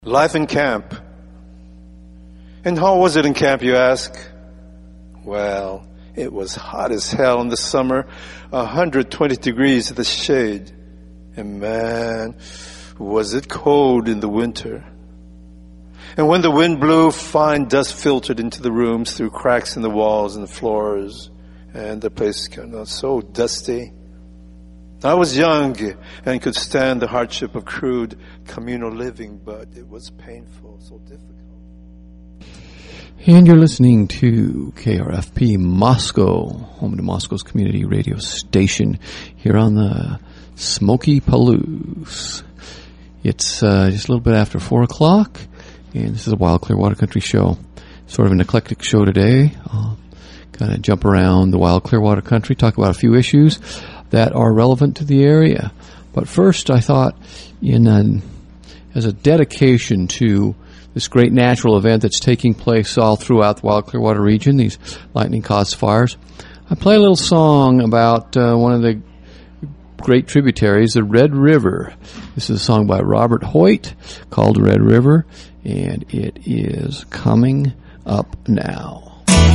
Life in camp. And how was it in camp, you ask? Well, it was hot as hell in the summer, 120 degrees in the shade. And man, was it cold in the winter. And when the wind blew, fine dust filtered into the rooms through cracks in the walls and the floors. And the place got so dusty. I was young and could stand the hardship of crude communal living, but it was painful, so difficult. And you're listening to KRFP Moscow, home to Moscow's community radio station, here on the Smoky Palouse. It's just a little bit after 4 o'clock, and this is a Wild Clearwater Country show. Sort of an eclectic show today. Kind of jump around the Wild Clearwater Country, talk about a few issues that are relevant to the area. But first, I thought, as a dedication to this great natural event that's taking place all throughout the Wild Clearwater region, these lightning-caused fires, I play a little song about one of the great tributaries, the Red River. This is a song by Robert Hoyt called Red River, and it is coming up now.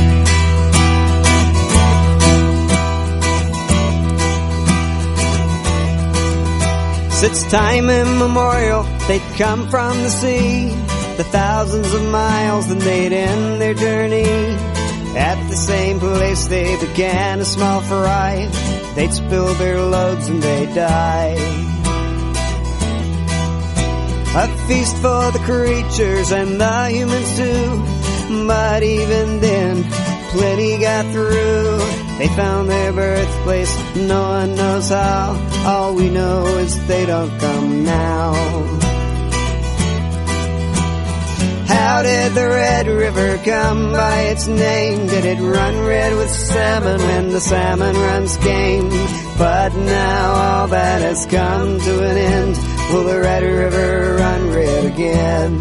Since time immemorial, they'd come from the sea, the thousands of miles, then they'd end their journey. At the same place they began a small fry, they'd spill their loads and they'd die. A feast for the creatures and the humans too, but even then, plenty got through. They found their birthplace, no one knows how. All we know is they don't come now. How did the Red River come by its name? Did it run red with salmon when the salmon runs game? But now all that has come to an end. Will the Red River run red again?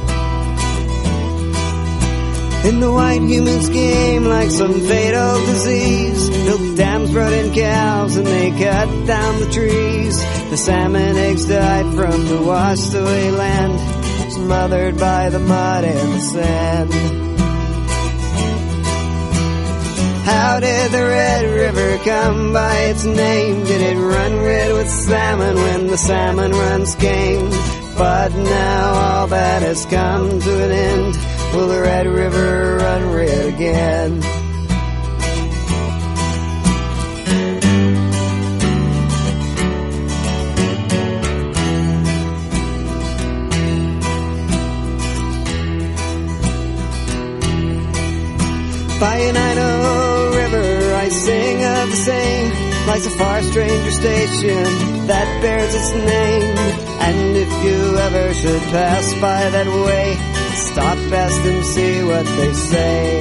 And the white humans came like some fatal disease, built dams, brought in cows, and they cut down the trees. The salmon eggs died from the washed away land, smothered by the mud and the sand. How did the Red River come by its name? Did it run red with salmon when the salmon runs game? But now all that has come to an end. Will the Red River run red again? By an Idaho river I sing of the same, lies a far stranger station that bears its name. And if you ever should pass by that way, stop fast and see what they say.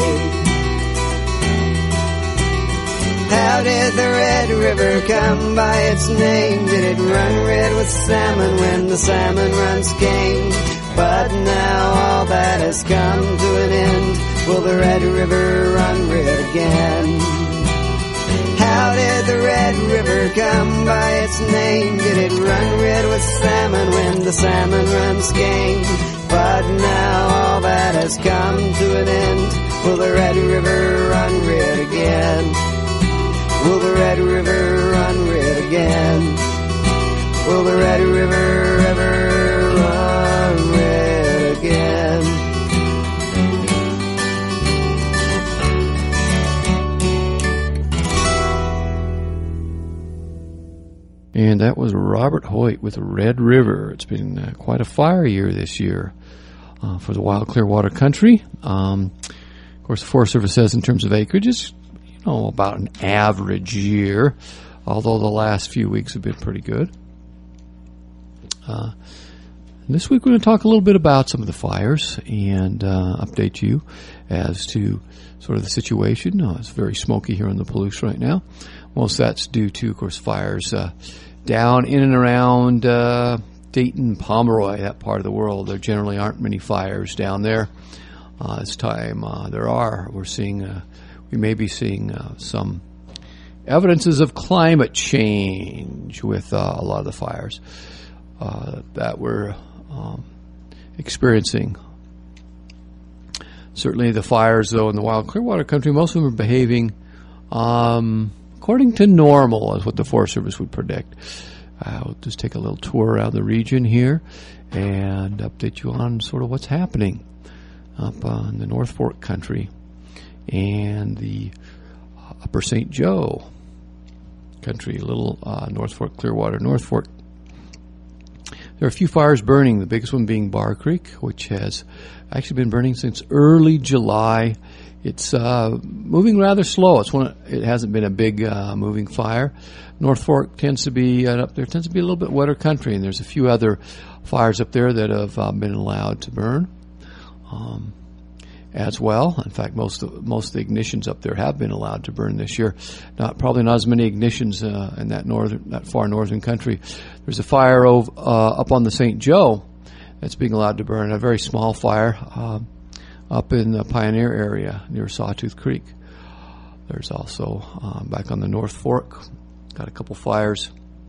How did the Red River come by its name? Did it run red with salmon when the salmon runs game? But now all that has come to an end. Will the Red River run red again? How did the Red River come by its name? Did it run red with salmon when the salmon runs game? But now all that has come to an end. Will the Red River run red again? Will the Red River run red again? Will the Red River ever run red again? And that was Robert Hoyt with Red River. It's been quite a fire year this year for the Wild Clearwater Country. Of course, the Forest Service says in terms of acreage, it's about an average year, although the last few weeks have been pretty good. This week we're going to talk a little bit about some of the fires and update you as to sort of the situation. It's very smoky here in the Palouse right now. Most of that's due to, of course, fires down in and around Dayton, Pomeroy, that part of the world. There generally aren't many fires down there. This time there are. We may be seeing some evidences of climate change with a lot of the fires that were experiencing. Certainly the fires, though, in the wild Clearwater country, most of them are behaving according to normal, is what the Forest Service would predict. I'll just take a little tour around the region here and update you on sort of what's happening up on the North Fork country and the Upper St. Joe country, little North Fork, Clearwater, North Fork. There are a few fires burning, the biggest one being Bar Creek, which has actually been burning since early July. It's moving rather slow. It hasn't been a big moving fire. North Fork tends to be up there tends to be a little bit wetter country, and there's a few other fires up there that have been allowed to burn as well. In fact, most of the ignitions up there have been allowed to burn this year. Probably not as many ignitions in that far northern country. There's a fire up on the St. Joe that's being allowed to burn. A very small fire up in the Pioneer area near Sawtooth Creek. There's also back on the North Fork, got a couple fires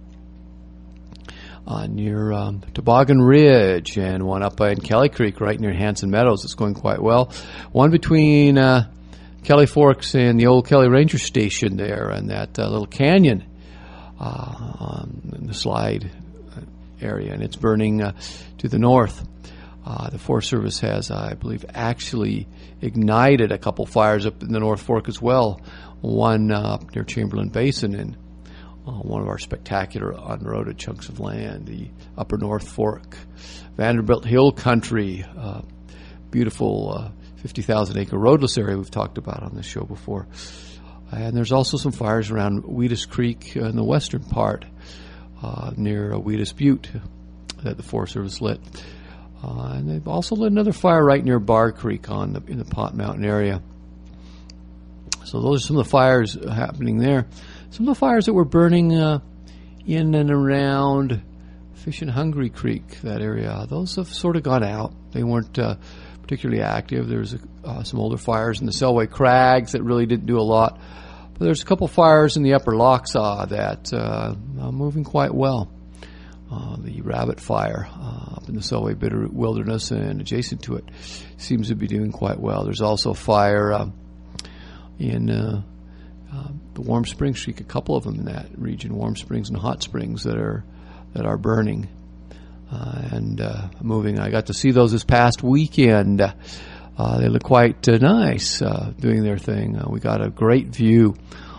near Toboggan Ridge, and one up in Kelly Creek right near Hanson Meadows. It's going quite well. One between Kelly Forks and the old Kelly Ranger Station there, and that little canyon in the slide area, and it's burning to the north. The Forest Service has, I believe, actually ignited a couple fires up in the North Fork as well. One up near Chamberlain Basin and one of our spectacular unroaded chunks of land, the Upper North Fork, Vanderbilt Hill Country, beautiful 50,000-acre roadless area we've talked about on this show before. And there's also some fires around Wheatus Creek in the western part near Wheatus Butte that the Forest Service lit. And they've also lit another fire right near Bar Creek in the Pot Mountain area. So those are some of the fires happening there. Some of the fires that were burning in and around Fish and Hungry Creek, that area, those have sort of gone out. They weren't particularly active. There's some older fires in the Selway Crags that really didn't do a lot. But there's a couple fires in the Upper Lochsaw that are moving quite well. The Rabbit Fire up in the Selway Bitter Wilderness and adjacent to it seems to be doing quite well. There's also a fire in the Warm Springs Creek, a couple of them in that region, Warm Springs and Hot Springs, that are burning and moving. I got to see those this past weekend. They look quite nice doing their thing. We got a great view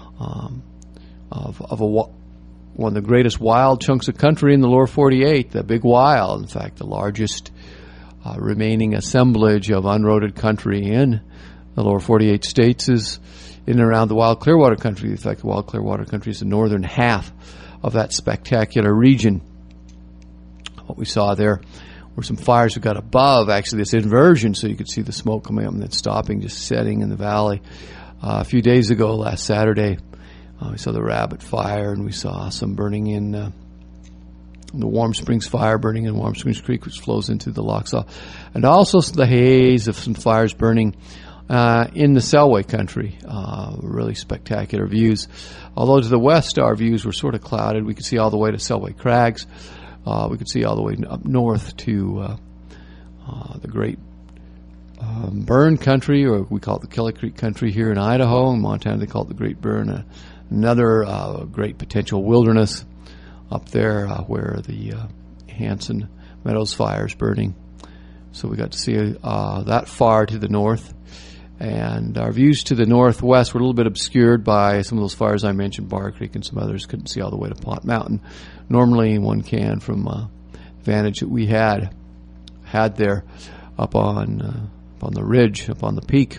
of one of the greatest wild chunks of country in the lower 48, the Big Wild. In fact, the largest remaining assemblage of unroaded country in the lower 48 states is in and around the wild Clearwater country. In fact, the wild Clearwater country is the northern half of that spectacular region. What we saw there were some fires we got above, actually, this inversion, so you could see the smoke coming up and then stopping, just setting in the valley. A few days ago, last Saturday, we saw the Rabbit Fire, and we saw some burning in the Warm Springs Fire burning in Warm Springs Creek, which flows into the Lochsaw, and also the haze of some fires burning in the Selway country. Really spectacular views. Although to the west, our views were sort of clouded. We could see all the way to Selway Crags. We could see all the way up north to the Great Burn Country, or we call it the Kelly Creek Country here in Idaho. In Montana, they call it the Great Burn. Another great potential wilderness up there where the Hanson Meadows fire is burning. So we got to see that far to the north. And our views to the northwest were a little bit obscured by some of those fires I mentioned, Bar Creek and some others. Couldn't see all the way to Pot Mountain. Normally one can from vantage that we had there up on the ridge, up on the peak.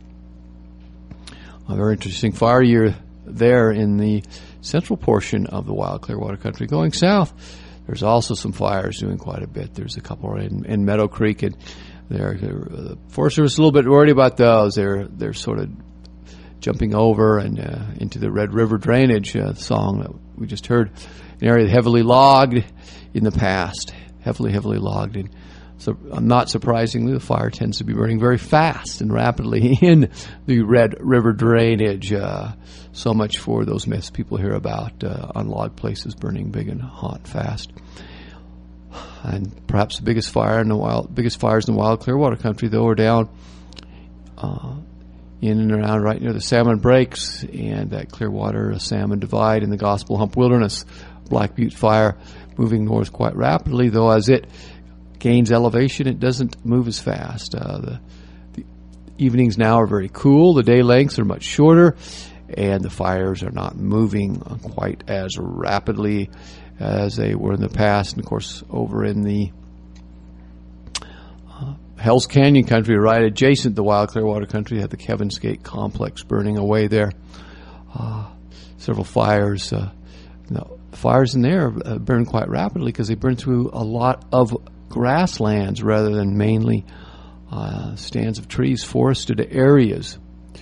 A very interesting fire year there in the central portion of the wild Clearwater country. Going south, there's also some fires doing quite a bit. There's a couple in Meadow Creek, and the Forest Service is a little bit worried about those. They're sort of jumping over and into the Red River drainage, the song that we just heard, an area heavily logged in the past, heavily logged. And so, not surprisingly, the fire tends to be burning very fast and rapidly in the Red River drainage. So much for those myths people hear about unlogged places burning big and hot fast. And perhaps the biggest fires in the wild Clearwater country, though, are down in and around right near the Salmon Breaks and that Clearwater Salmon Divide in the Gospel Hump Wilderness. Black Butte fire moving north quite rapidly, though as it gains elevation, it doesn't move as fast. The evenings now are very cool. The day lengths are much shorter, and the fires are not moving quite as rapidly as they were in the past. And, of course, over in the Hells Canyon country, right adjacent to the wild Clearwater country, you have the Kevin's Gate complex burning away there. Several fires. Fires in there burn quite rapidly because they burn through a lot of grasslands rather than mainly stands of trees, forested areas.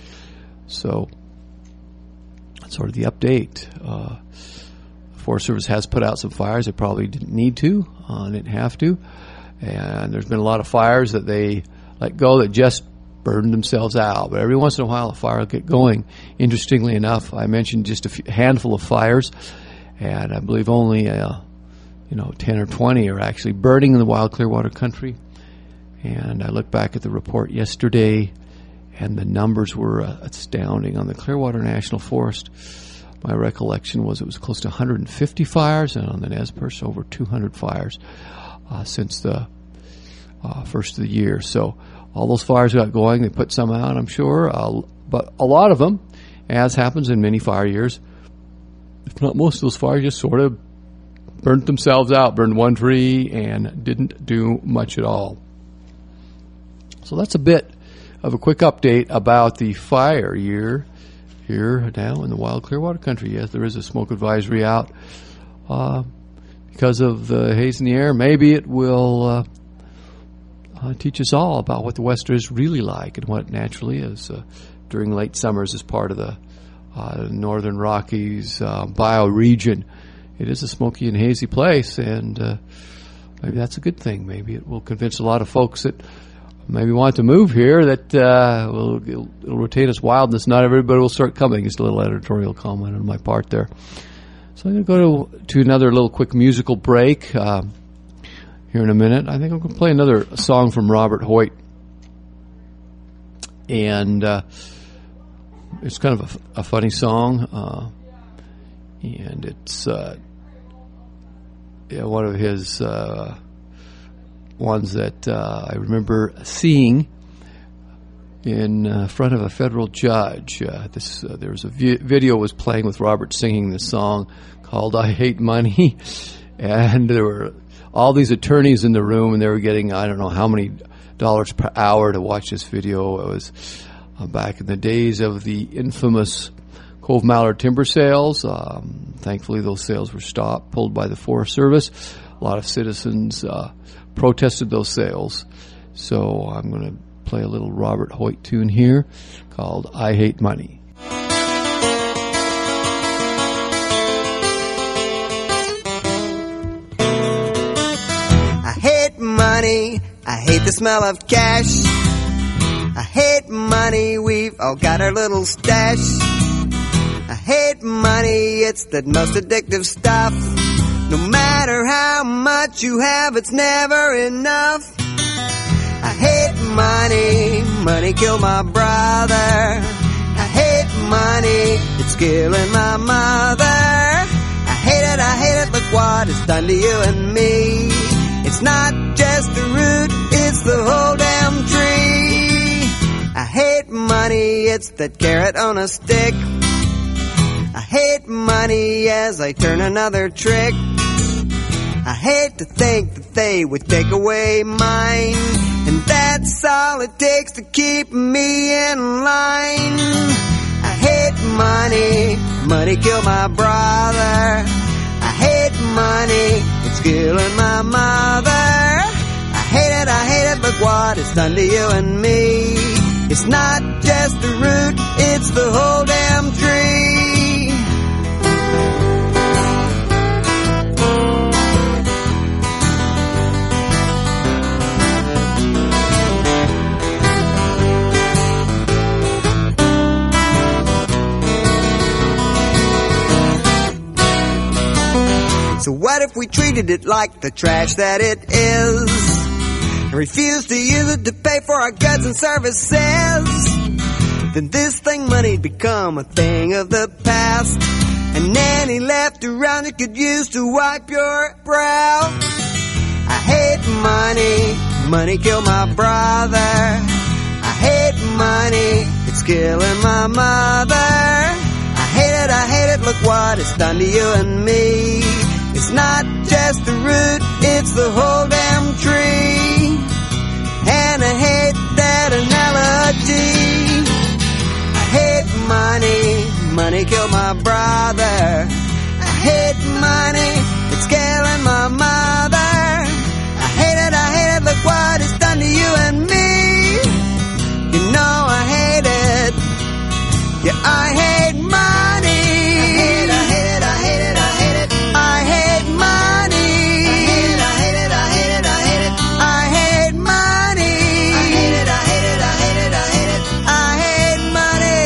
So that's sort of the update. The Forest Service has put out some fires. It probably didn't need to, didn't have to. And there's been a lot of fires that they let go that just burned themselves out. But every once in a while, a fire will get going. Interestingly enough, I mentioned just a handful of fires, and I believe only 10 or 20 are actually burning in the wild Clearwater country. And I looked back at the report yesterday, and the numbers were astounding. On the Clearwater National Forest, my recollection was it was close to 150 fires, and on the Nez Perce, over 200 fires since the first of the year. So all those fires got going. They put some out, I'm sure, but a lot of them, as happens in many fire years, if not most of those fires, just sort of burnt themselves out, burned one tree, and didn't do much at all. So that's a bit of a quick update about the fire year here now in the wild Clearwater country. Yes, there is a smoke advisory out because of the haze in the air. Maybe it will teach us all about what the West is really like and what it naturally is during late summers as part of the Northern Rockies bioregion. It is a smoky and hazy place, and maybe that's a good thing. Maybe it will convince a lot of folks that maybe want to move here that it'll retain its wildness. Not everybody will start coming. Just a little editorial comment on my part there. So I'm going to go to another little quick musical break here in a minute. I think I'm going to play another song from Robert Hoyt. And it's kind of a funny song. And it's one of his ones that I remember seeing in front of a federal judge. There was a video was playing with Robert singing this song called "I Hate Money," and there were all these attorneys in the room, and they were getting I don't know how many dollars per hour to watch this video. It was back in the days of the infamous Cove Mallard timber sales. Thankfully, those sales were stopped, pulled by the Forest Service. A lot of citizens protested those sales. So I'm going to play a little Robert Hoyt tune here called "I Hate Money." I hate money. I hate the smell of cash. I hate money. We've all got our little stash. I hate money, it's the most addictive stuff. No matter how much you have, it's never enough. I hate money, money killed my brother. I hate money, it's killing my mother. I hate it, look what it's done to you and me. It's not just the root, it's the whole damn tree. I hate money, it's that carrot on a stick. I hate money as I turn another trick. I hate to think that they would take away mine, and that's all it takes to keep me in line. I hate money, money killed my brother. I hate money, it's killing my mother. I hate it, look what it's done to you and me. It's not just the root, it's the whole damn tree. So So what if we treated it like the trash that it is? And refused to use it to pay for our goods and services? Then this thing money'd become a thing of the past, and any left around you could use to wipe your brow. I hate money, money killed my brother. I hate money, it's killing my mother. I hate it, look what it's done to you and me. It's not just the root, it's the whole damn tree. And I hate that analogy. I hate money, money killed my brother. I hate money, it's killing my mother. I hate it, look what it's done to you and me. You know I hate it, yeah I hate money. I hate it, I hate it, I hate it, I hate money. I hate it, I hate it, I hate it, I hate money. I hate it, I hate it, I hate it, I hate it, I hate money.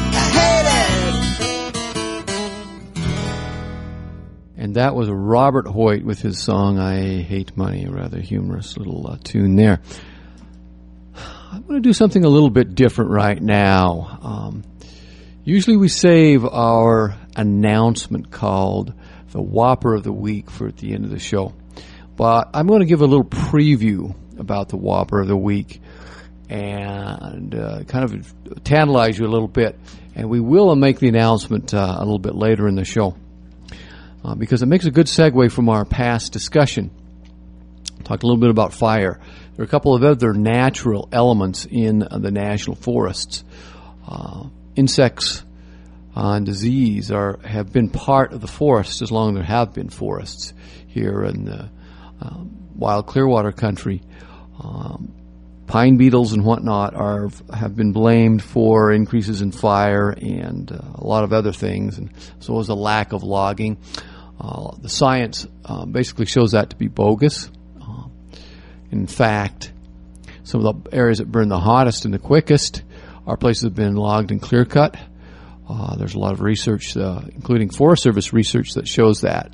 I hate it. And that was Robert Hoyt with his song, I Hate Money, a rather humorous little tune there. I'm going to do something a little bit different right now. Usually we save our announcement called the Whopper of the Week for at the end of the show. But I'm going to give a little preview about the Whopper of the Week and kind of tantalize you a little bit. And we will make the announcement a little bit later in the show because it makes a good segue from our past discussion. Talked a little bit about fire. There are a couple of other natural elements in the national forests. Insects and disease have been part of the forests as long as there have been forests here in the wild Clearwater country. Pine beetles and whatnot have been blamed for increases in fire and a lot of other things, and so is a lack of logging. The science basically shows that to be bogus. In fact, some of the areas that burn the hottest and the quickest are places that have been logged and clear-cut. There's a lot of research, including Forest Service research, that shows that.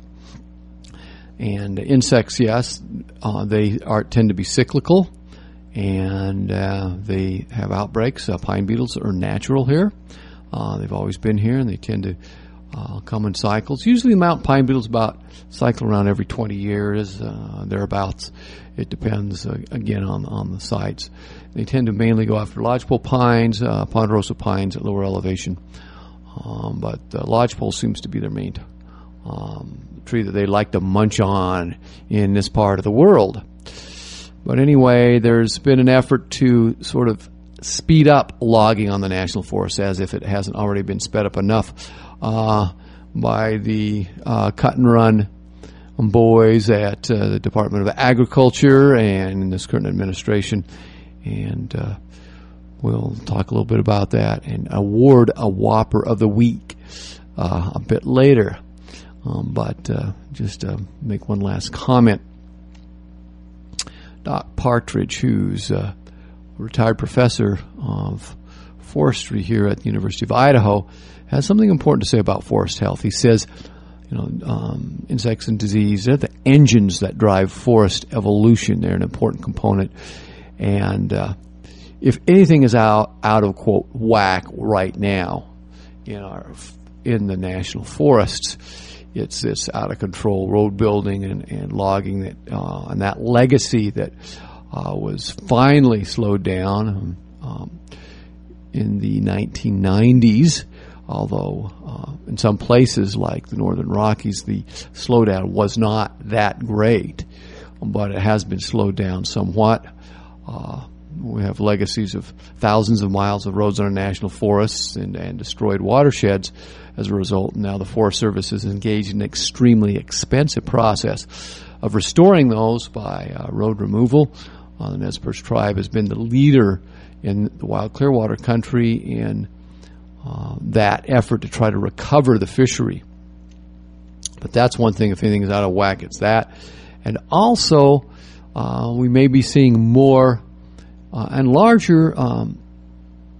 And insects, yes, they tend to be cyclical, and they have outbreaks. Pine beetles are natural here. They've always been here, and they tend to come in cycles. Usually the mountain pine beetles cycle around every 20 years, thereabouts. It depends, again, on the sites. They tend to mainly go after lodgepole pines, ponderosa pines at lower elevation. But lodgepole seems to be their main tree that they like to munch on in this part of the world. But anyway, there's been an effort to sort of speed up logging on the national forest, as if it hasn't already been sped up enough by the cut and run boys at the Department of Agriculture and in this current administration. And we'll talk a little bit about that and award a Whopper of the Week a bit later. But just make one last comment. Doc Partridge, who's a retired professor of forestry here at the University of Idaho, has something important to say about forest health. He says, insects and disease, they're the engines that drive forest evolution. They're an important component. And if anything is out of, quote, whack right now in the national forests, it's this out-of-control road building and logging that and that legacy that was finally slowed down in the 1990s, although in some places like the Northern Rockies, the slowdown was not that great, but it has been slowed down somewhat. We have legacies of thousands of miles of roads in our national forests and destroyed watersheds as a result. Now the Forest Service is engaged in an extremely expensive process of restoring those by road removal. The Nez Perce tribe has been the leader in the wild Clearwater country in that effort to try to recover the fishery. But that's one thing. If anything is out of whack, it's that. And also, we may be seeing more and larger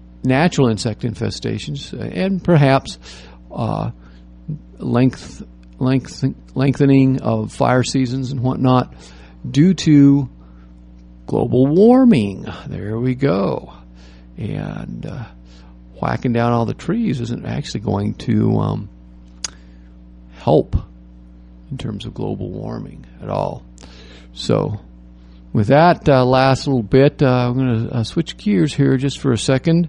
natural insect infestations and perhaps lengthening of fire seasons and whatnot due to global warming. There we go. And whacking down all the trees isn't actually going to help in terms of global warming at all. So with that last little bit, I'm going to switch gears here just for a second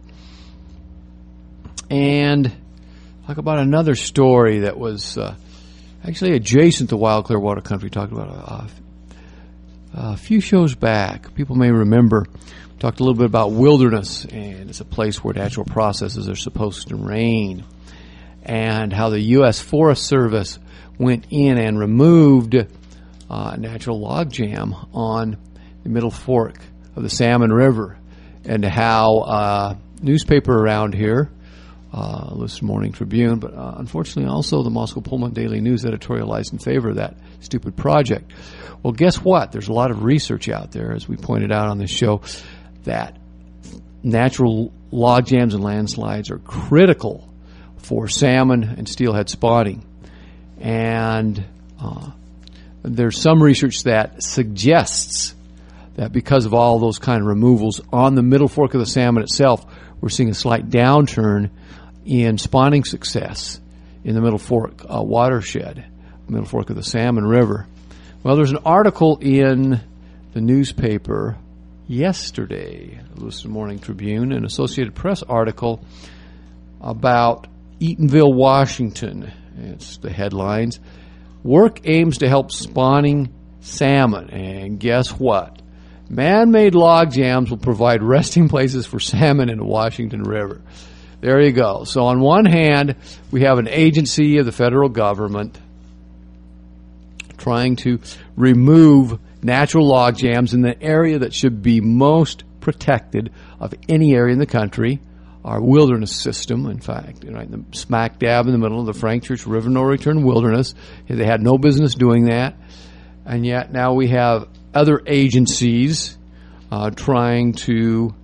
and talk about another story that was actually adjacent to Wild Clearwater Country. Talked about a few shows back. People may remember, we talked a little bit about wilderness, and it's a place where natural processes are supposed to reign, and how the U.S. Forest Service went in and removed natural logjam on the Middle Fork of the Salmon River, and how newspaper around here, Louis Morning Tribune, but unfortunately also the Moscow Pullman Daily News editorialized in favor of that stupid project. Well, guess what? There's a lot of research out there, as we pointed out on this show, that natural log jams and landslides are critical for salmon and steelhead spawning. And there's some research that suggests that because of all those kind of removals on the Middle Fork of the Salmon itself, we're seeing a slight downturn in spawning success in the Middle Fork watershed, Middle Fork of the Salmon River. Well, there's an article in the newspaper yesterday, the Lewiston Morning Tribune, an Associated Press article about Eatonville, Washington. It's the headlines. Work aims to help spawning salmon. And guess what? Man-made log jams will provide resting places for salmon in the Washington River. There you go. So on one hand, we have an agency of the federal government trying to remove natural log jams in the area that should be most protected of any area in the country, our wilderness system, in fact, right, the smack dab in the middle of the Frank Church River No Return Wilderness. They had no business doing that. And yet now we have other agencies trying to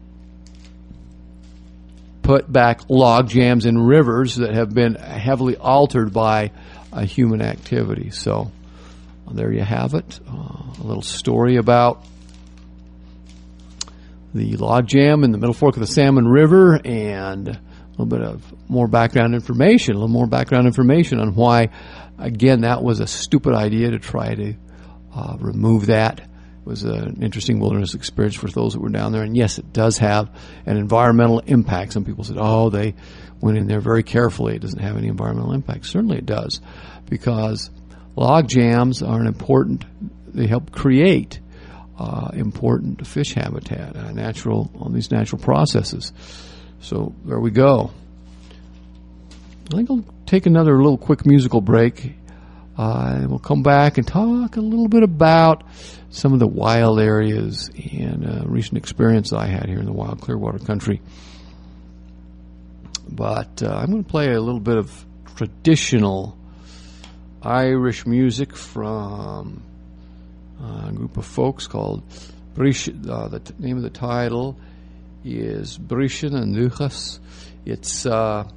put back log jams in rivers that have been heavily altered by human activity. So there you have it, a little story about the log jam in the Middle Fork of the Salmon River, and a little bit of more background information, on why, again, that was a stupid idea to try to remove that. It was an interesting wilderness experience for those that were down there. And yes, it does have an environmental impact. Some people said, oh, they went in there very carefully. It doesn't have any environmental impact. Certainly it does, because log jams are they help create important fish habitat, on these natural processes. So there we go. I think I'll take another little quick musical break. And we'll come back and talk a little bit about some of the wild areas and recent experience I had here in the Wild Clearwater Country. But I'm going to play a little bit of traditional Irish music from a group of folks called Brishin. The name of the title is Brishin and Luchas. It's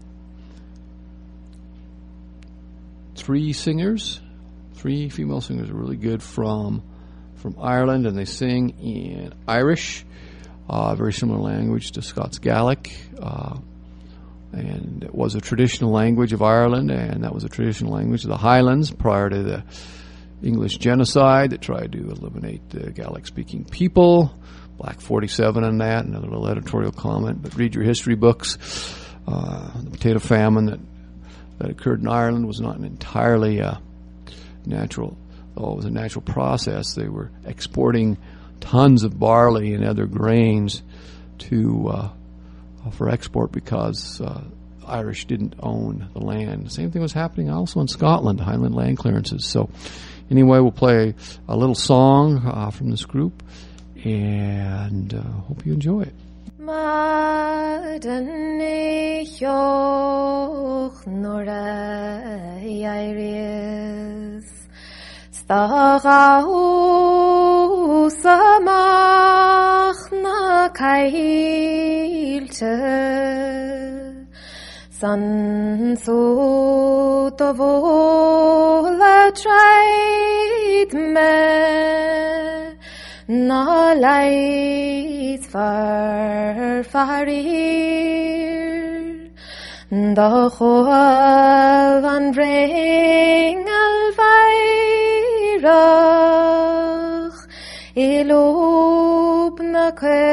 three female singers are really good from Ireland, and they sing in Irish, very similar language to Scots Gaelic, and it was a traditional language of Ireland, and that was a traditional language of the Highlands prior to the English genocide that tried to eliminate the Gaelic-speaking people. Black 47 on that, another little editorial comment, but read your history books. The potato famine that occurred in Ireland was not an entirely natural, although it was a natural process. They were exporting tons of barley and other grains for export because Irish didn't own the land. The same thing was happening also in Scotland, Highland land clearances. So anyway, we'll play a little song from this group, and hope you enjoy it. Stagau samach na kailte San so to vola tried me na lights far farir da choal van bring alvairach ilob na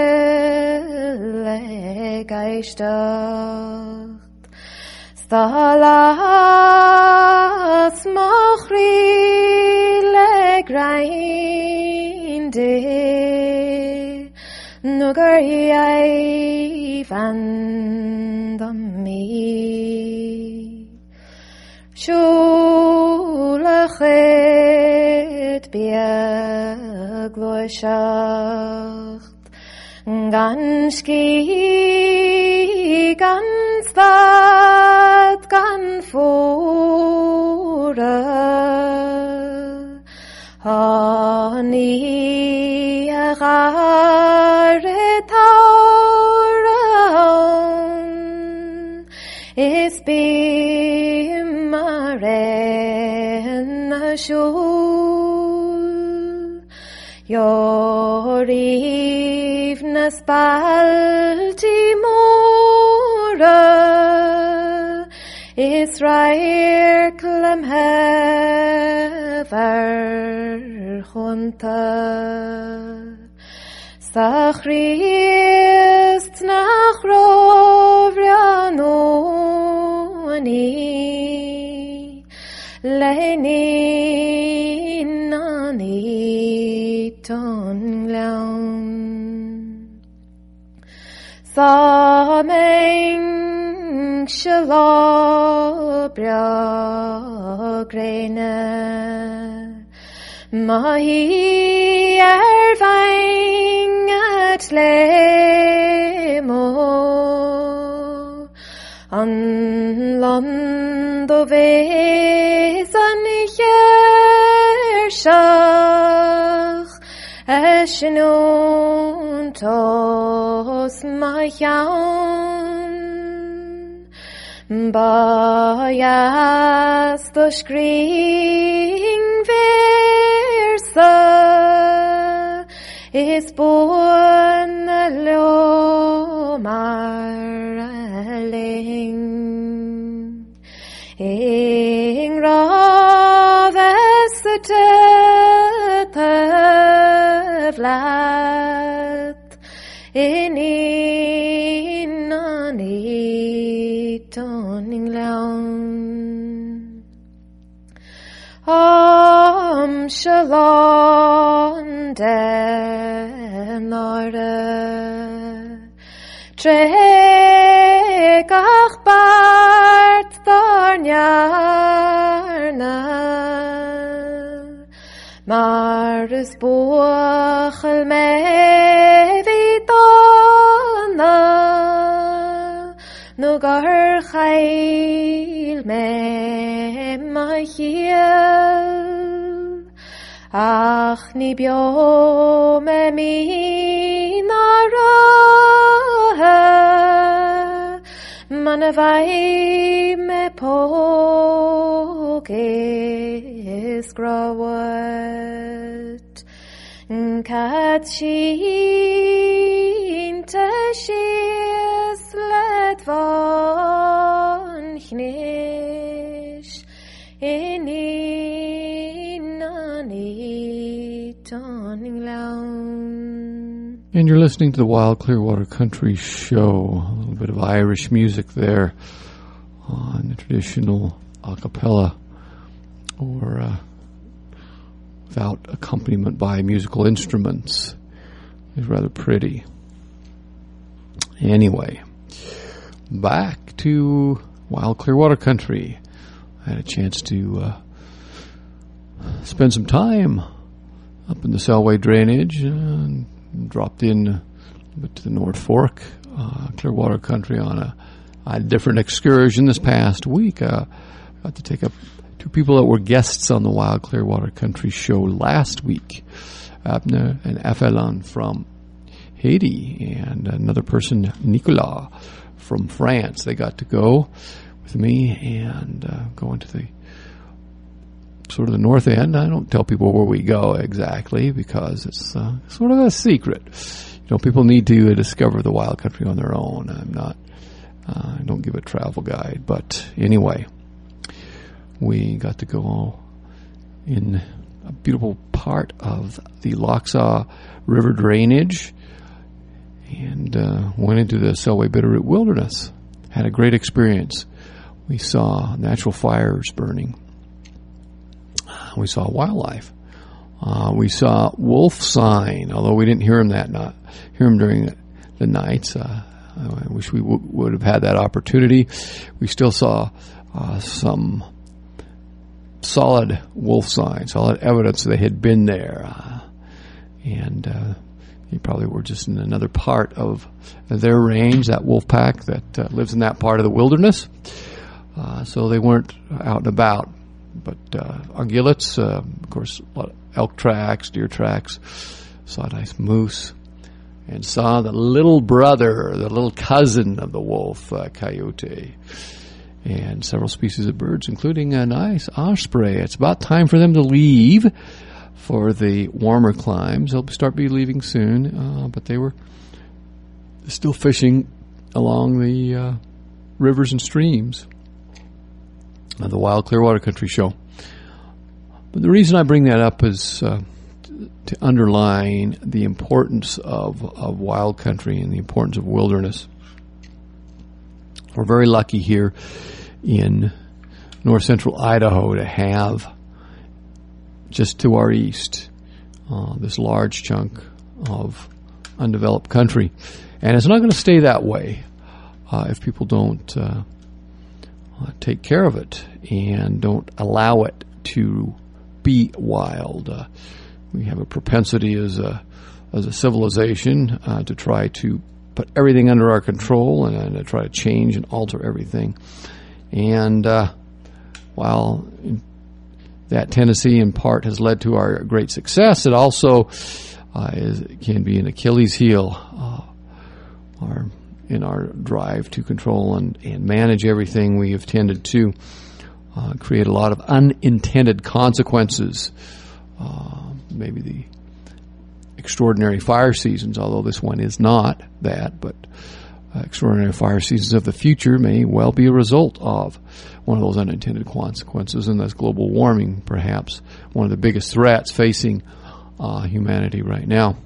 kelle geistach Stalas mochri legrainde nugar iai vandami shulachet biagloishacht ganski ganstad gan fora Hani agare tauran is bimaren ashul Yoriv naspalti mora Israel klem hever chunta Sachrist nach rovrianoni Lenin ani ton glaun Sameng shalabra grena Mahi ervaing at lemo An land of an yershach Eshnun tos mayan Bayas to skring versa is born lo marling ing raves tevlat in toning loun shalom denarde trekach bart darnjarna Marus bochel me vitana Nugar chail me machiel Ach ni bio me mi nara Manavai me pokes grawat Kat shin tashis let van chnish And you're listening to the Wild Clearwater Country Show. A little bit of Irish music there on the traditional a cappella or without accompaniment by musical instruments. It's rather pretty. Anyway, back to Wild Clearwater Country. I had a chance to spend some time up in the Selway drainage and dropped in a bit to the North Fork, Clearwater Country on a different excursion this past week. Got to take up two people that were guests on the Wild Clearwater Country show last week, Abner and Efelon from Haiti, and another person, Nicolas, from France. They got to go with me and go into the sort of the north end. I don't tell people where we go exactly because it's sort of a secret. People need to discover the wild country on their own. I don't give a travel guide, but anyway, we got to go in a beautiful part of the Lochsa River drainage and went into the Selway Bitterroot Wilderness. Had a great experience. We saw natural fires burning. We saw wildlife. We saw wolf sign, although we didn't hear him during the nights. I wish we would have had that opportunity. We still saw some solid wolf sign, solid evidence they had been there. And they probably were just in another part of their range, that wolf pack that lives in that part of the wilderness. So they weren't out and about. But ungulates, of course, a lot of elk tracks, deer tracks, saw a nice moose, and saw the little brother, the little cousin of the wolf, coyote, and several species of birds, including a nice osprey. It's about time for them to leave for the warmer climes. They'll start leaving soon, but they were still fishing along the rivers and streams of the Wild Clearwater Country Show. But the reason I bring that up is to underline the importance of wild country and the importance of wilderness. We're very lucky here in north central Idaho to have just to our east this large chunk of undeveloped country. And it's not going to stay that way if people don't take care of it and don't allow it to be wild. We have a propensity as a civilization to try to put everything under our control and to try to change and alter everything. And while that tendency in part has led to our great success, it also can be an Achilles heel. In our drive to control and manage everything, we have tended to create a lot of unintended consequences. Maybe the extraordinary fire seasons, although this one is not that, but extraordinary fire seasons of the future may well be a result of one of those unintended consequences, and that's global warming, perhaps one of the biggest threats facing humanity right now.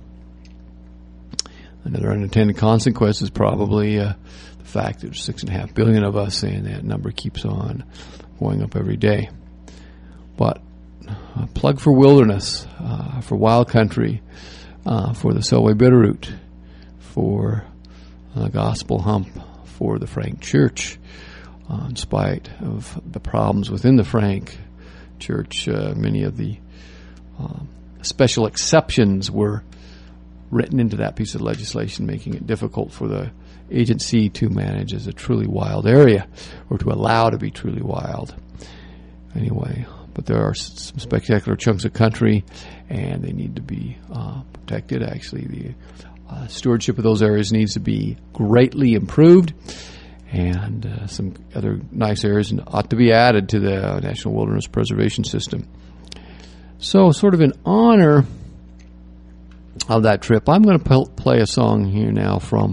Another unintended consequence is probably the fact that there's 6.5 billion of us, and that number keeps on going up every day. But a plug for wilderness, for wild country, for the Selway Bitterroot, for the Gospel Hump, for the Frank Church. In spite of the problems within the Frank Church, many of the special exceptions were written into that piece of legislation, making it difficult for the agency to manage as a truly wild area, or to allow to be truly wild. Anyway, but there are some spectacular chunks of country, and they need to be protected. Actually, the stewardship of those areas needs to be greatly improved, and some other nice areas ought to be added to the National Wilderness Preservation System. So, sort of in honor of that trip, I'm going to play a song here now from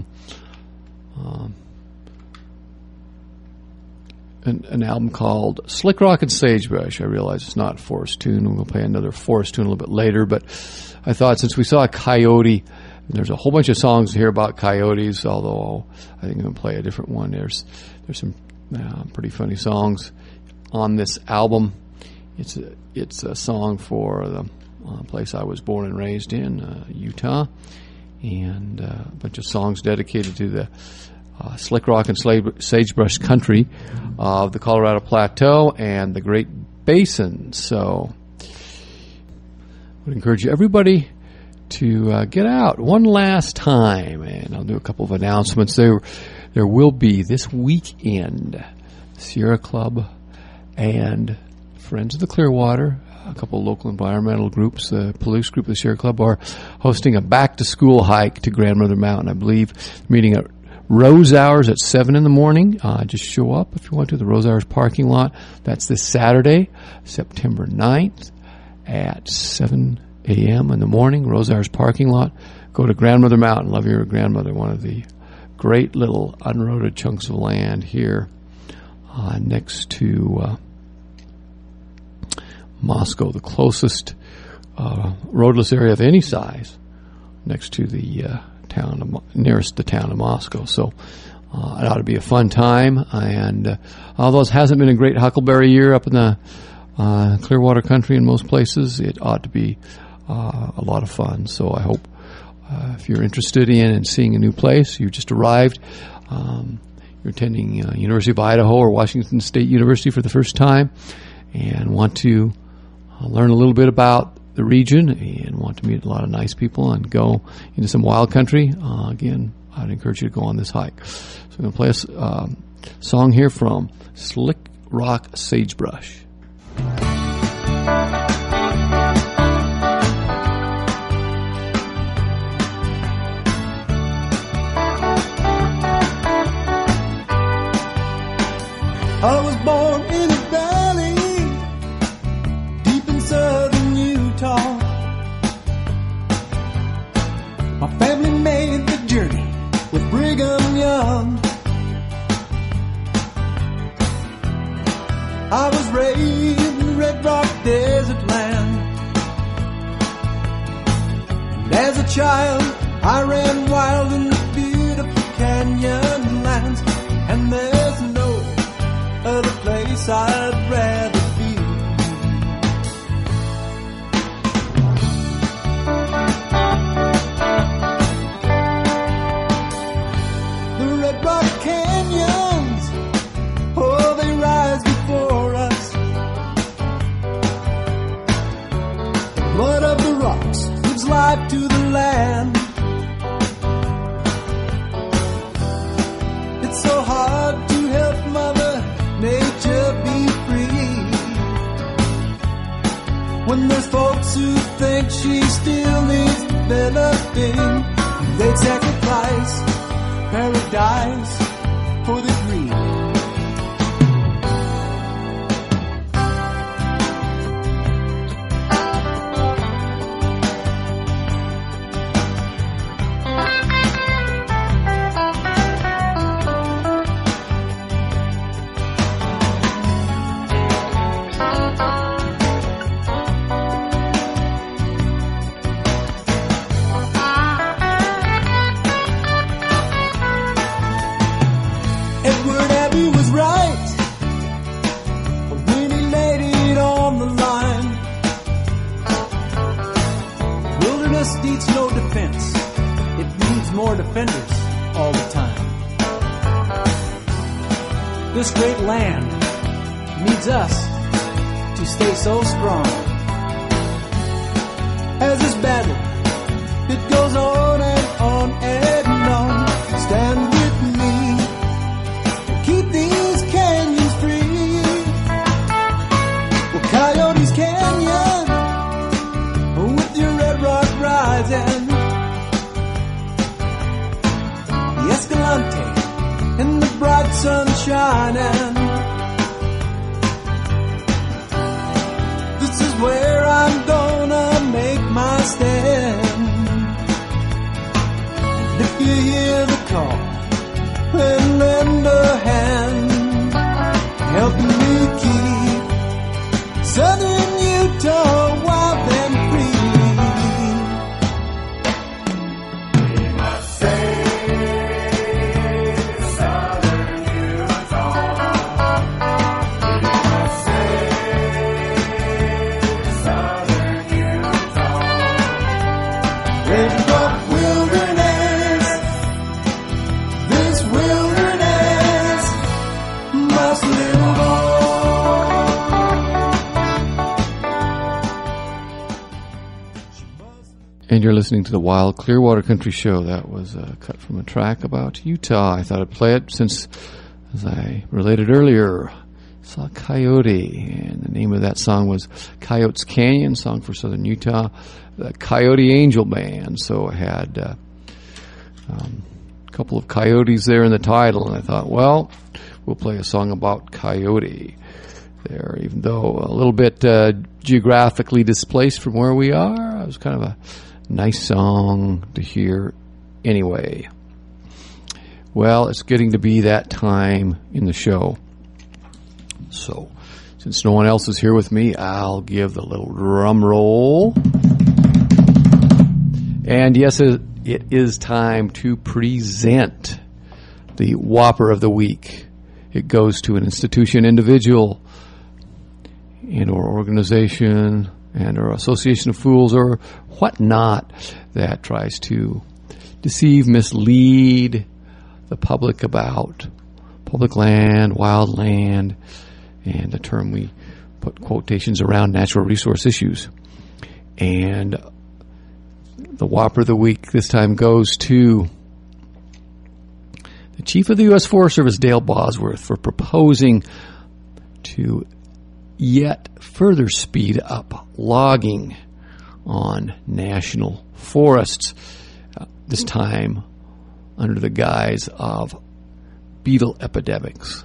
an album called Slick Rock and Sagebrush. I realize it's not a forest tune. We'll play another forest tune a little bit later, but I thought since we saw a coyote, and there's a whole bunch of songs here about coyotes, although I think I'm going to play a different one. There's some pretty funny songs on this album. It's a song for the place I was born and raised in, Utah, and a bunch of songs dedicated to the Slick Rock and Sagebrush country of the Colorado Plateau and the Great Basin. So I would encourage everybody to get out one last time, and I'll do a couple of announcements. There will be this weekend Sierra Club and Friends of the Clearwater a couple of local environmental groups, the Palouse group, the Sierra Club, are hosting a back-to-school hike to Grandmother Mountain. I believe meeting at Rose Hours at 7 in the morning. Just show up if you want to, the Rose Hours parking lot. That's this Saturday, September 9th at 7 a.m. in the morning, Rose Hours parking lot. Go to Grandmother Mountain. Love your grandmother, one of the great little unroaded chunks of land here next to Moscow, the closest roadless area of any size next to the nearest the town of Moscow. So it ought to be a fun time. And although it hasn't been a great huckleberry year up in the Clearwater country in most places, it ought to be a lot of fun. So I hope if you're interested in seeing a new place, you just arrived, you're attending University of Idaho or Washington State University for the first time and want to learn a little bit about the region and want to meet a lot of nice people and go into some wild country, again, I'd encourage you to go on this hike. So I'm going to play a song here from Slick Rock Sagebrush. I was born in a valley deep in southern Utah. My family made the journey with Brigham Young. I was raised in the Red Rock Desert land, and as a child I ran wild in the beautiful canyon lands, and there's no other place I'd rather be. The Red Rock Canyons, oh, they rise before us. The blood of the rocks gives life to the land. It's so hard to help Mother Nature be free when there's folks who think she still needs developing. They'd sacrifice paradise for the greed. Needs no defense, it needs more defenders all the time. This great land needs us to stay so strong. As this battle, it goes on and on and on. Stand with me and keep these canyons free. Well, Coyotes Canyon, with your red rock rising, the Escalante in the bright sun shining. This is where I'm gonna make my stand. And if you hear the call, then lend a hand, helping me keep Southern Utah wild and free. And you're listening to the Wild Clearwater Country Show. That was cut from a track about Utah. I thought I'd play it since, as I related earlier, Saw a coyote, and the name of that song was Coyotes Canyon, song for Southern Utah, the Coyote Angel Band. So I had a couple of coyotes there in the title, and I thought, well, we'll play a song about coyote there, even though a little bit geographically displaced from where we are. It was kind of a nice song to hear anyway. Well, it's getting to be that time in the show. So, since no one else is here with me, I'll give the little drum roll. And yes, it is time to present the Whopper of the Week. It goes to an institution, individual, and or organization, and or association of fools, or whatnot, that tries to deceive, mislead the public about public land, wild land, and the term we put quotations around natural resource issues. And the Whopper of the Week this time goes to the Chief of the U.S. Forest Service, Dale Bosworth, for proposing to yet further speed up logging on national forests, this time under the guise of beetle epidemics.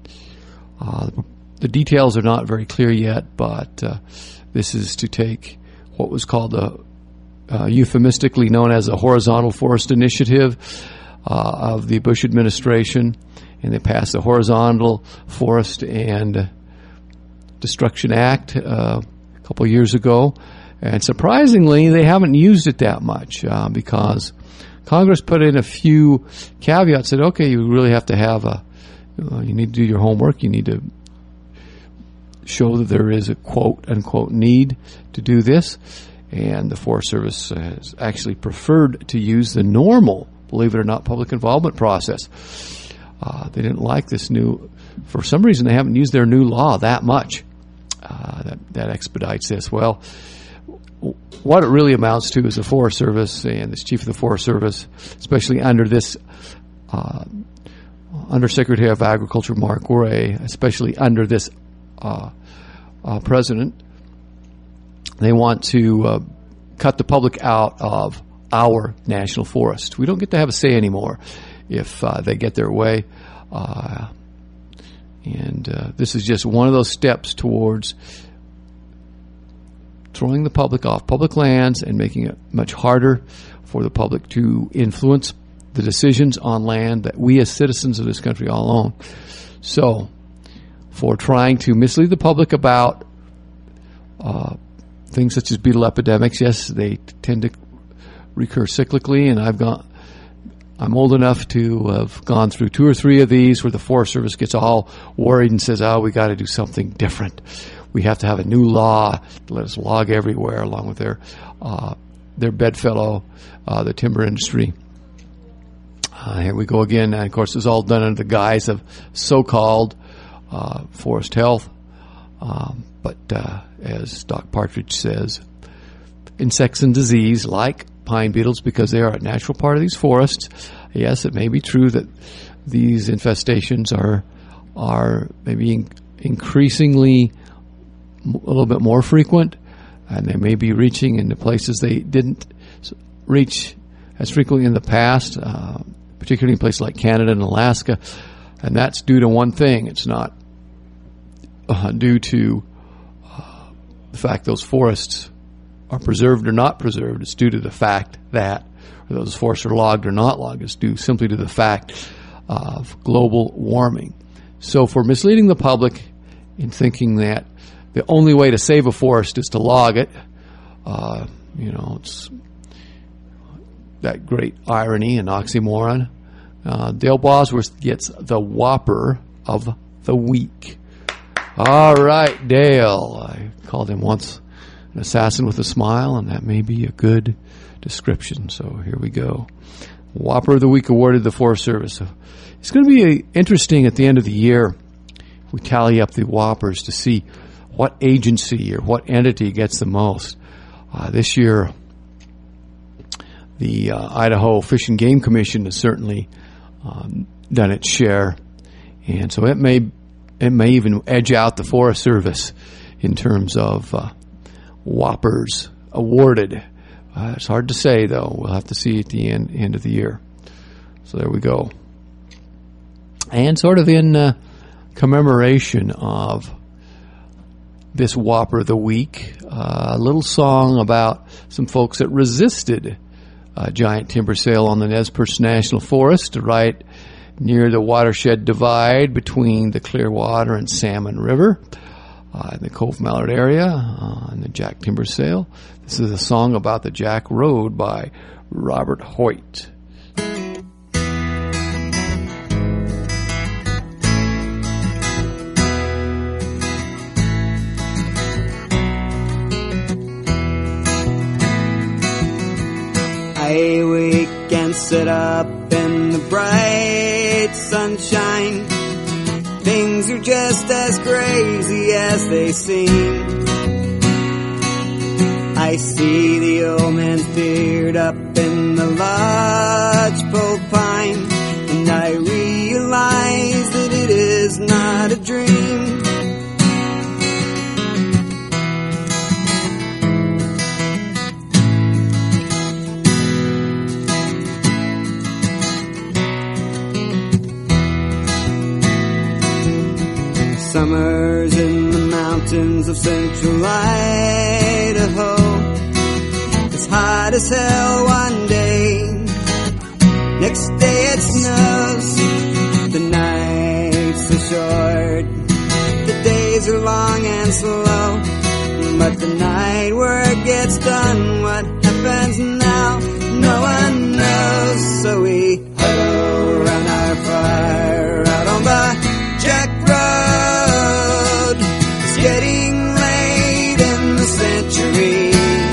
The details are not very clear yet, but this is to take what was called euphemistically known as a horizontal forest initiative of the Bush administration, and they passed the Horizontal Forest and Destruction Act a couple years ago, and surprisingly they haven't used it that much because Congress put in a few caveats, said, okay, you really have to have you need to do your homework, you need to show that there is a quote unquote need to do this, and the Forest Service has actually preferred to use the normal, believe it or not, public involvement process. They didn't like this new, for some reason they haven't used their new law that much. That expedites this. Well, what it really amounts to is the Forest Service and this Chief of the Forest Service, especially under this Undersecretary of Agriculture Mark Gray, especially under this president, they want to cut the public out of our national forest. We don't get to have a say anymore if they get their way. And this is just one of those steps towards throwing the public off public lands and making it much harder for the public to influence the decisions on land that we as citizens of this country all own. So, for trying to mislead the public about things such as beetle epidemics, yes, they tend to recur cyclically, and I'm old enough to have gone through 2 or 3 of these where the Forest Service gets all worried and says, we got to do something different. We have to have a new law to let us log everywhere, along with their bedfellow, the timber industry. Here we go again. And of course, it's all done under the guise of so-called forest health. But as Doc Partridge says, insects and disease, like pine beetles, because they are a natural part of these forests, yes, it may be true that these infestations are maybe increasingly a little bit more frequent, and they may be reaching into places they didn't reach as frequently in the past, particularly in places like Canada and Alaska, and that's due to one thing. It's not due to the fact those forests are preserved or not preserved. It's due to the fact that those forests are logged or not logged. It's due simply to the fact of global warming. So for misleading the public in thinking that the only way to save a forest is to log it, it's that great irony and oxymoron. Dale Bosworth gets the Whopper of the Week. All right, Dale. I called him once an assassin with a smile, and that may be a good description. So here we go. Whopper of the Week awarded the Forest Service. It's going to be interesting at the end of the year if we tally up the Whoppers to see what agency or what entity gets the most. This year, the Idaho Fish and Game Commission has certainly done its share, and so it may it may even edge out the Forest Service in terms of whoppers awarded. It's hard to say, though. We'll have to see at the end of the year. So there we go. And sort of in commemoration of this Whopper of the Week, a little song about some folks that resisted a giant timber sale on the Nez Perce National Forest right near the watershed divide between the Clearwater and Salmon River in the Cove Mallard area on the Jack Timber Sale. This is a song about the Jack Road by Robert Hoyt. I wake and sit up in the bright sunshine. Things are just as crazy as they seem. I see the old man's beard up in the lodgepole pine, and I realize that it is not a dream. Summers in the mountains of central Idaho. It's hot as hell one day. Next day it snows. The nights are short. The days are long and slow. But the night work gets done. What happens now? No one knows. So we huddle around our fire out on the Jack Road. It's getting late in the century.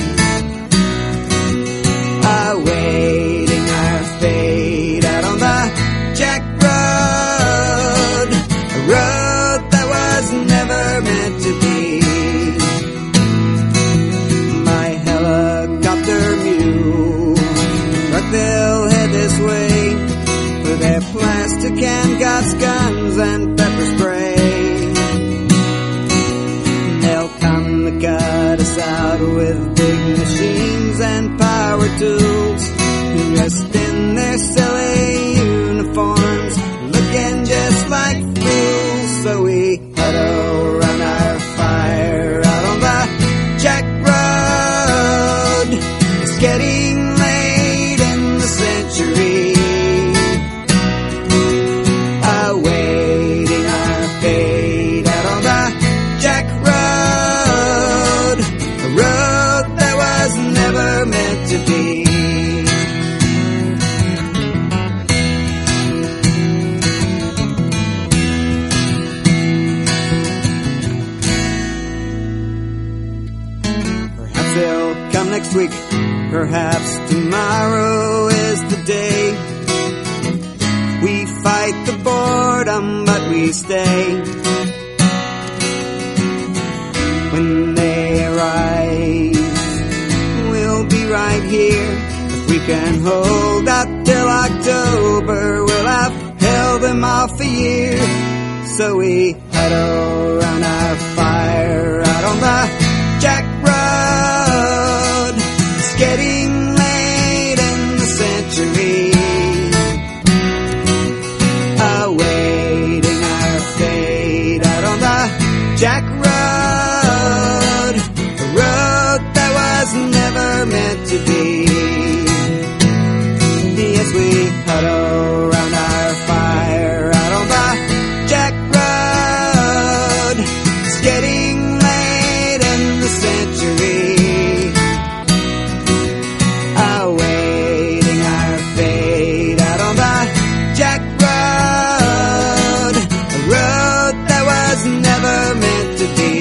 Awaiting our fate out on the Jack Road. A road that was never meant to be. My helicopter mule truck, they'll head this way for their plastic handcuffs, guns, and pepper spray. They'll come to cut us out with big machines and power tools, dressed in their silly uniforms, looking just like fools. So we huddle around our fire out on the Jack Road. It's getting late in the century. Awaiting our fate out on the Jack Road. A road that was never meant to be. Perhaps they'll come next week. Perhaps tomorrow is the day. We fight the boredom, but we stay. When they arrive, we'll be right here. If we can hold out till October, we'll have held them off a year. So we huddle around our fire out on the Jack Road. It's getting late in the century. Awaiting our fate out on the Jack Road. A road that was never meant to be. Yes, we huddle around our fire out on the Jack Road. It's getting late in the century. Awaiting our fate out on the Jack Road. A road that was never meant to be.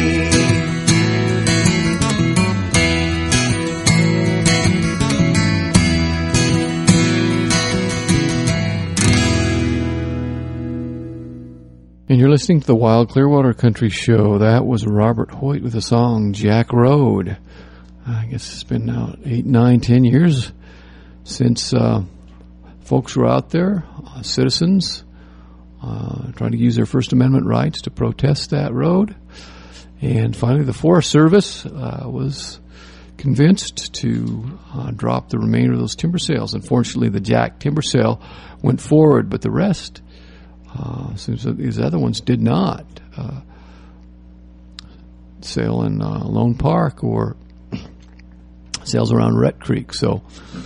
And you're listening to the Wild Clearwater Country Show. That was Robert Hoyt with the song Jack Road. I guess it's been now 8, 9, 10 years since folks were out there, citizens, trying to use their First Amendment rights to protest that road. And finally, the Forest Service was convinced to drop the remainder of those timber sales. Unfortunately, the Jack timber sale went forward, but the rest, seems that these other ones did not. Sale in Lone Park or sales around Rhett Creek. So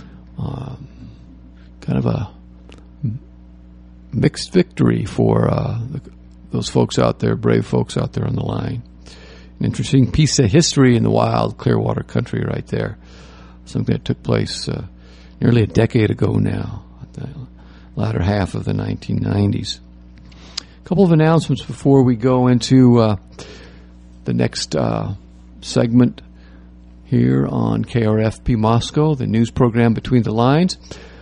kind of a mixed victory for those folks out there, brave folks out there on the line. An interesting piece of history in the wild Clearwater country right there. Something that took place nearly a decade ago now, the latter half of the 1990s. A couple of announcements before we go into the next segment here on KRFP Moscow, the news program Between the Lines.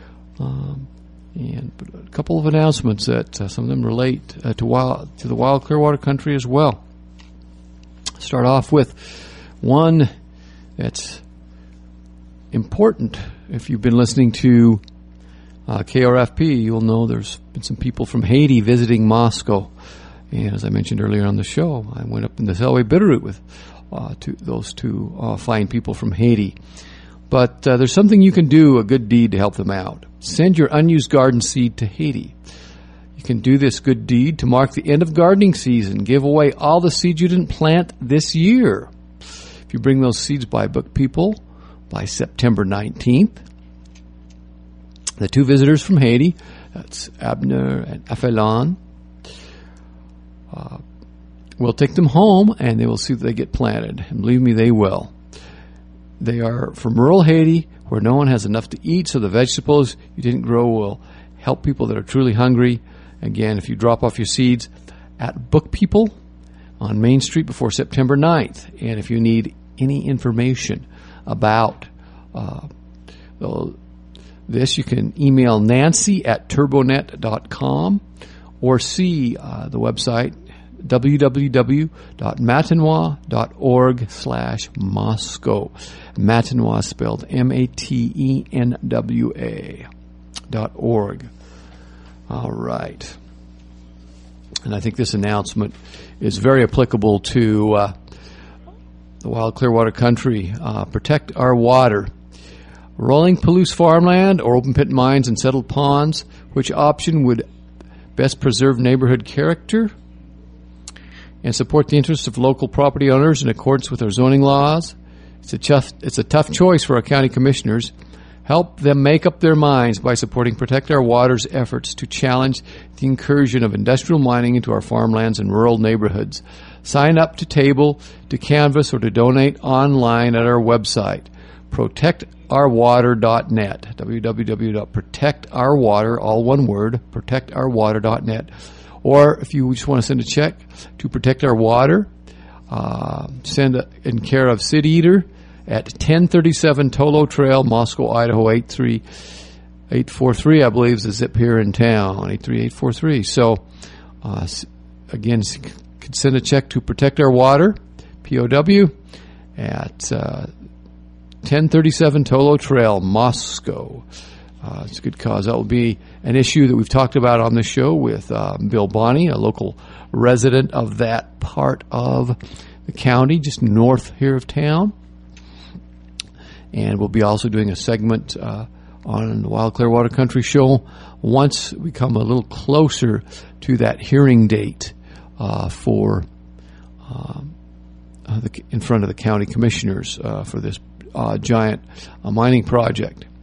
And a couple of announcements that some of them relate to the wild Clearwater country as well. Start off with one that's important. If you've been listening to KRFP, you'll know there's been some people from Haiti visiting Moscow. And as I mentioned earlier on the show, I went up in the Selway Bitterroot with those two fine people from Haiti. But there's something you can do, a good deed, to help them out. Send your unused garden seed to Haiti. You can do this good deed to mark the end of gardening season. Give away all the seeds you didn't plant this year. If you bring those seeds by Book People by September 19th, the two visitors from Haiti, that's Abner and Afelon, we'll take them home and they will see that they get planted. And believe me, they will. They are from rural Haiti where no one has enough to eat, so the vegetables you didn't grow will help people that are truly hungry. Again, if you drop off your seeds at Book People on Main Street before September 9th, and if you need any information about this, you can email Nancy at turbonet.com or see the website www.matenois.org/Moscow. Matenois spelled MATENWA.org. All right. And I think this announcement is very applicable to the wild Clearwater country. Protect our water. Rolling Palouse farmland or open pit mines and settled ponds, which option would best preserve neighborhood character and support the interests of local property owners in accordance with our zoning laws? It's a tough choice for our county commissioners. Help them make up their minds by supporting Protect Our Water's efforts to challenge the incursion of industrial mining into our farmlands and rural neighborhoods. Sign up to table, to canvass, or to donate online at our website, protectourwater.net, www.protectourwater, all one word, protectourwater.net. Or if you just want to send a check to Protect Our Water, send in care of Sid Eater at 1037 Tolo Trail, Moscow, Idaho, 83843, I believe is the zip here in town, 83843. So, again, you can send a check to Protect Our Water, POW, at 1037 Tolo Trail, Moscow. It's a good cause. That will be an issue that we've talked about on the show with Bill Bonney, a local resident of that part of the county, just north here of town. And we'll be also doing a segment on the Wild Clearwater Country Show once we come a little closer to that hearing date for in front of the county commissioners for this giant mining project.